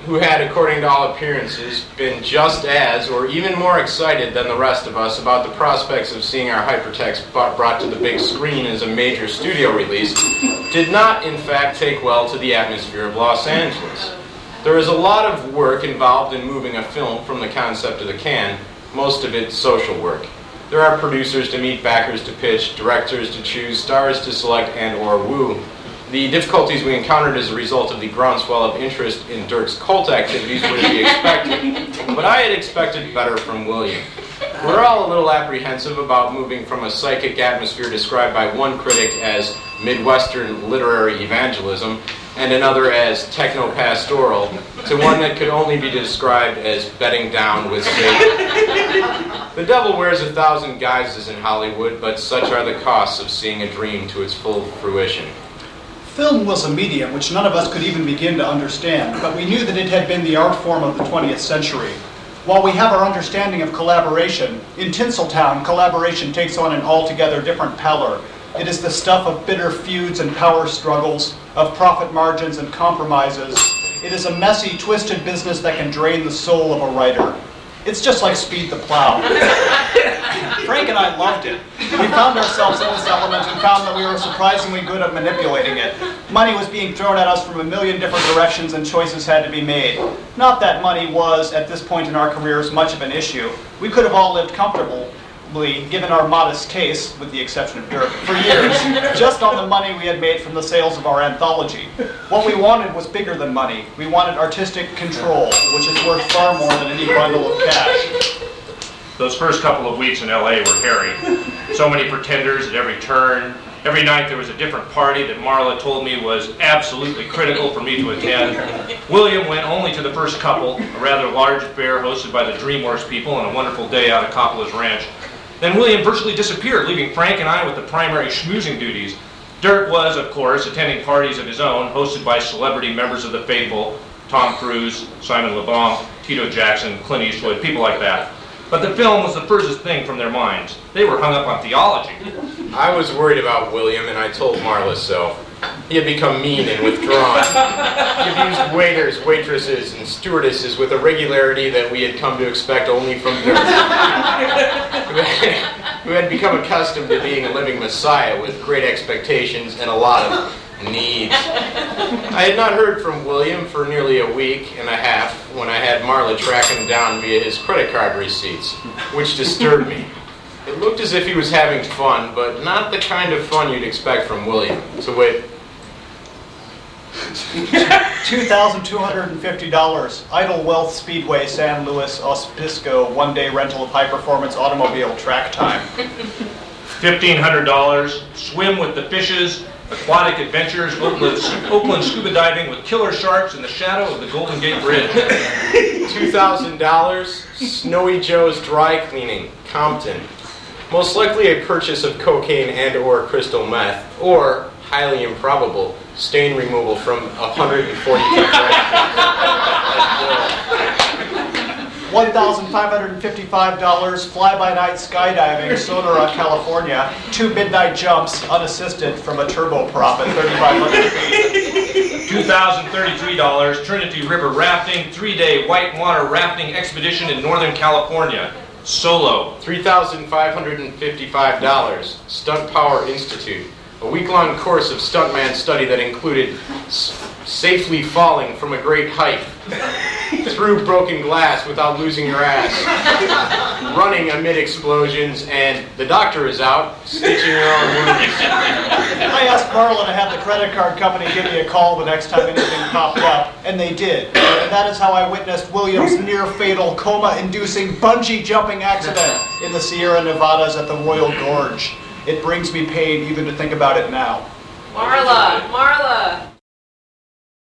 who had, according to all appearances, been just as, or even more excited than the rest of us about the prospects of seeing our hypertext brought to the big screen as a major studio release, did not, in fact, take well to the atmosphere of Los Angeles. There is a lot of work involved in moving a film from the concept to the can, most of it social work. There are producers to meet, backers to pitch, directors to choose, stars to select and or woo. The difficulties we encountered as a result of the groundswell of interest in Dirk's cult activities would be expected, but I had expected better from William. We're all a little apprehensive about moving from a psychic atmosphere described by one critic as Midwestern literary evangelism and another as techno-pastoral to one that could only be described as bedding down with Satan. The devil wears 1,000 guises in Hollywood, but such are the costs of seeing a dream to its full fruition. Film was a medium which none of us could even begin to understand, but we knew that it had been the art form of the 20th century. While we have our understanding of collaboration, in Tinseltown, collaboration takes on an altogether different pallor. It is the stuff of bitter feuds and power struggles, of profit margins and compromises. It is a messy, twisted business that can drain the soul of a writer. It's just like Speed the Plow. Frank and I loved it. We found ourselves in this element and found that we were surprisingly good at manipulating it. Money was being thrown at us from a million different directions and choices had to be made. Not that money was, at this point in our careers, much of an issue. We could have all lived comfortably, given our modest tastes, with the exception of Dirk, for years, just on the money we had made from the sales of our anthology. What we wanted was bigger than money. We wanted artistic control, which is worth far more than any bundle of cash. Those first couple of weeks in LA were hairy. So many pretenders at every turn. Every night there was a different party that Marla told me was absolutely critical for me to attend. William went only to the first couple, a rather large affair hosted by the DreamWorks people and a wonderful day out at Coppola's Ranch. Then William virtually disappeared, leaving Frank and I with the primary schmoozing duties. Dirk was, of course, attending parties of his own, hosted by celebrity members of the faithful, Tom Cruise, Simon Le Bon, Tito Jackson, Clint Eastwood, people like that. But the film was the furthest thing from their minds. They were hung up on theology. I was worried about William, and I told Marla so. He had become mean and withdrawn. He abused waiters, waitresses, and stewardesses with a regularity that we had come to expect only from Dirk, who had become accustomed to being a living messiah with great expectations and a lot of needs. I had not heard from William for nearly a week and a half when I had Marla track him down via his credit card receipts, which disturbed me. It looked as if he was having fun, but not the kind of fun you'd expect from William. To wit, $2,250, Idlewealth Speedway, San Luis Obispo, one-day rental of high-performance automobile track time. $1,500, swim with the fishes, aquatic adventures, Oakland scuba diving with killer sharks in the shadow of the Golden Gate Bridge. $2,000, Snowy Joe's dry cleaning, Compton. Most likely a purchase of cocaine and or crystal meth, or, highly improbable, stain removal from 142 $1,555, fly-by-night skydiving, Sonora, California. 2 midnight jumps, unassisted, from a turboprop at 3,500 feet. $2,033, Trinity River rafting, 3-day whitewater rafting expedition in Northern California. Solo. $3,555, Stunt Power Institute. A week-long course of stuntman study that included safely falling from a great height, through broken glass without losing your ass, running amid explosions, and the doctor is out, stitching your own wounds. I asked Marla to have the credit card company give me a call the next time anything popped up, and they did. And that is how I witnessed William's near-fatal, coma-inducing bungee jumping accident in the Sierra Nevadas at the Royal Gorge. It brings me pain even to think about it now. Marla!